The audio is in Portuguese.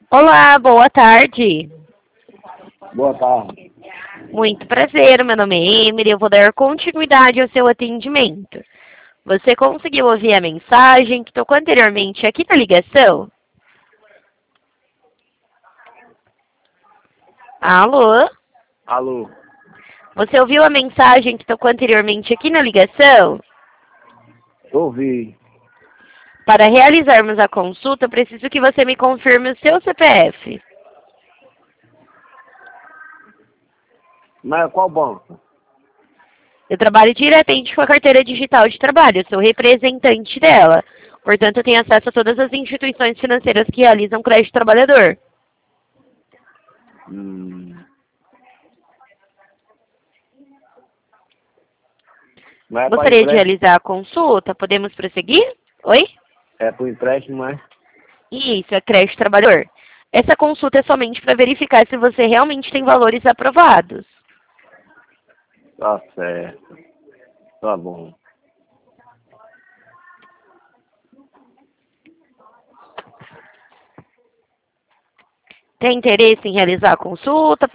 Olá, boa tarde. Boa tarde. Muito prazer, meu nome é Emily, eu vou dar continuidade ao seu atendimento. Você conseguiu ouvir a mensagem que tocou anteriormente aqui na ligação? Alô? Alô? Você ouviu a mensagem que tocou anteriormente aqui na ligação? Ouvi. Para realizarmos a consulta, preciso que você me confirme o seu CPF. Mas qual banco? Eu trabalho diretamente com a carteira digital de trabalho, eu sou representante dela. Portanto, eu tenho acesso a todas as instituições financeiras que realizam crédito trabalhador. Hum. Mas é para Gostaria de empréstimo? realizar a consulta? Podemos prosseguir? Oi? É para empréstimo, mas Isso, é crédito trabalhador. Essa consulta é somente para verificar se você realmente tem valores aprovados. tá certo. Tá bom. Tem interesse em realizar a consulta?